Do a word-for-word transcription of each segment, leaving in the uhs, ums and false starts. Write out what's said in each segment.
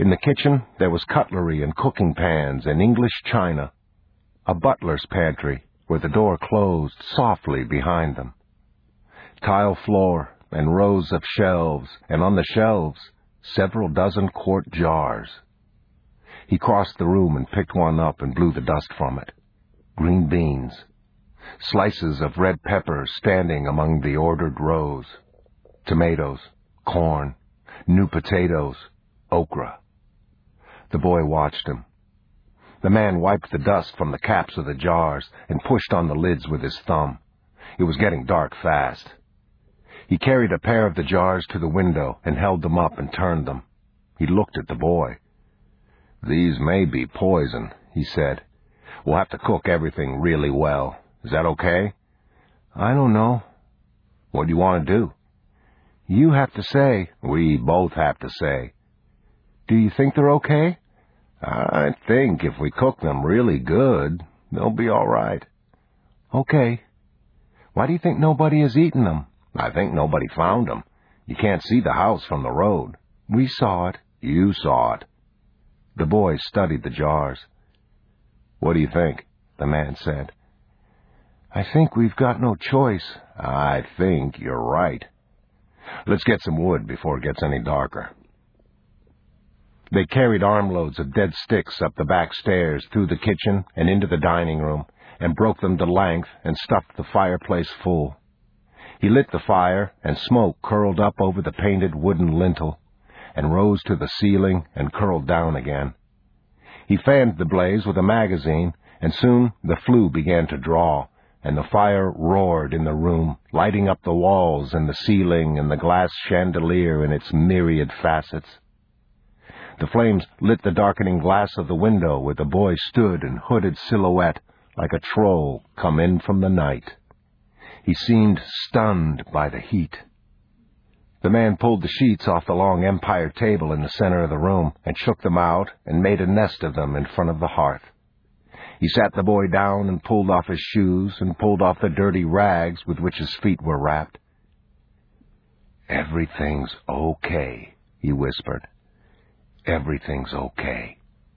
In the kitchen, there was cutlery and cooking pans and English china. A butler's pantry, where the door closed softly behind them. Tile floor and rows of shelves, and on the shelves, several dozen quart jars. He crossed the room and picked one up and blew the dust from it. Green beans. Slices of red pepper standing among the ordered rows. Tomatoes, corn, new potatoes, okra. The boy watched him. The man wiped the dust from the caps of the jars and pushed on the lids with his thumb. It was getting dark fast. He carried a pair of the jars to the window and held them up and turned them. He looked at the boy. "These may be poison," he said. "We'll have to cook everything really well. Is that okay?" "I don't know." "What do you want to do?" "You have to say." "We both have to say." "Do you think they're okay?" "I think if we cook them really good, they'll be all right." "Okay. Why do you think nobody has eaten them?" "I think nobody found them. You can't see the house from the road." "We saw it." "You saw it." The boy studied the jars. "What do you think?" the man said. "I think we've got no choice." "I think you're right. Let's get some wood before it gets any darker." They carried armloads of dead sticks up the back stairs, through the kitchen and into the dining room, and broke them to length and stuffed the fireplace full. He lit the fire, and smoke curled up over the painted wooden lintel, and rose to the ceiling and curled down again. He fanned the blaze with a magazine, and soon the flue began to draw, and the fire roared in the room, lighting up the walls and the ceiling and the glass chandelier in its myriad facets. The flames lit the darkening glass of the window where the boy stood in hooded silhouette like a troll come in from the night. He seemed stunned by the heat. The man pulled the sheets off the long empire table in the center of the room and shook them out and made a nest of them in front of the hearth. He sat the boy down and pulled off his shoes and pulled off the dirty rags with which his feet were wrapped. "Everything's okay," he whispered. "Everything's okay."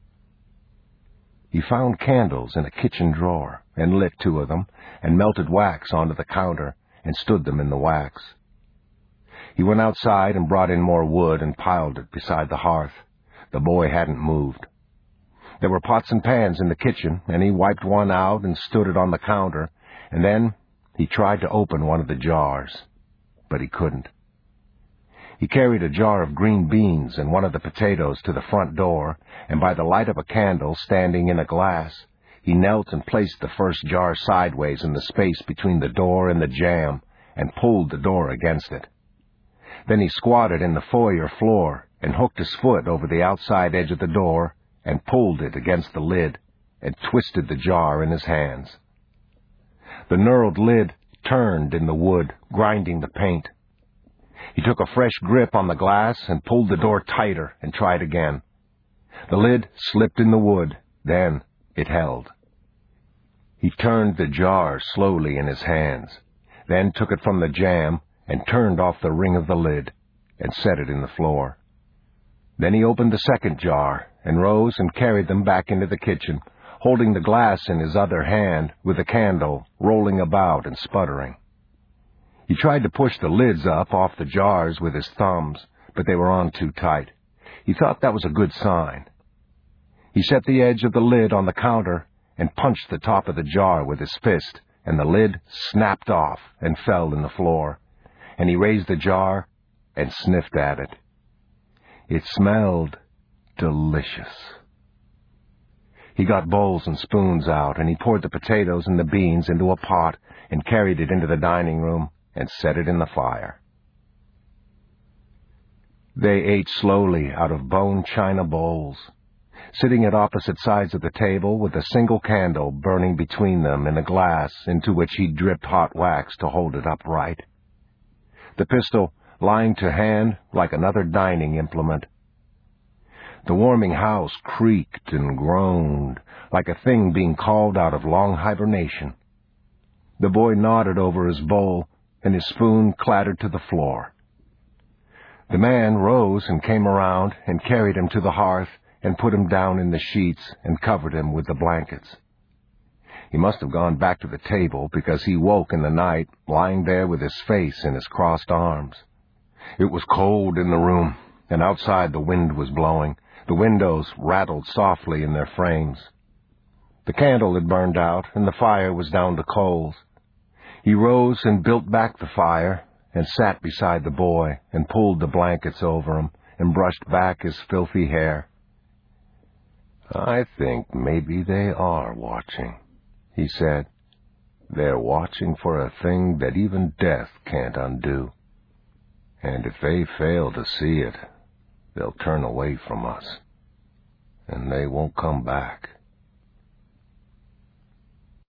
He found candles in a kitchen drawer and lit two of them and melted wax onto the counter and stood them in the wax. He went outside and brought in more wood and piled it beside the hearth. The boy hadn't moved. There were pots and pans in the kitchen, and he wiped one out and stood it on the counter, and then he tried to open one of the jars, but he couldn't. He carried a jar of green beans and one of the potatoes to the front door, and by the light of a candle standing in a glass, he knelt and placed the first jar sideways in the space between the door and the jamb, and pulled the door against it. Then he squatted in the foyer floor and hooked his foot over the outside edge of the door and pulled it against the lid and twisted the jar in his hands. The knurled lid turned in the wood, grinding the paint. He took a fresh grip on the glass and pulled the door tighter and tried again. The lid slipped in the wood, then it held. He turned the jar slowly in his hands, then took it from the jamb and turned off the ring of the lid and set it in the floor. Then he opened the second jar and rose and carried them back into the kitchen, holding the glass in his other hand with the candle rolling about and sputtering. He tried to push the lids up off the jars with his thumbs, but they were on too tight. He thought that was a good sign. He set the edge of the lid on the counter and punched the top of the jar with his fist, and the lid snapped off and fell in the floor, and he raised the jar and sniffed at it. It smelled delicious. He got bowls and spoons out, and he poured the potatoes and the beans into a pot and carried it into the dining room and set it in the fire. They ate slowly out of bone china bowls, sitting at opposite sides of the table with a single candle burning between them in a glass into which he dripped hot wax to hold it upright. The pistol lying to hand like another dining implement. The warming house creaked and groaned like a thing being called out of long hibernation. The boy nodded over his bowl, and his spoon clattered to the floor. The man rose and came around and carried him to the hearth and put him down in the sheets and covered him with the blankets. He must have gone back to the table because he woke in the night, lying there with his face in his crossed arms. It was cold in the room, and outside the wind was blowing. The windows rattled softly in their frames. The candle had burned out, and the fire was down to coals. He rose and built back the fire, and sat beside the boy, and pulled the blankets over him, and brushed back his filthy hair. "I think maybe they are watching," he said. "They're watching for a thing that even death can't undo. And if they fail to see it, they'll turn away from us, and they won't come back."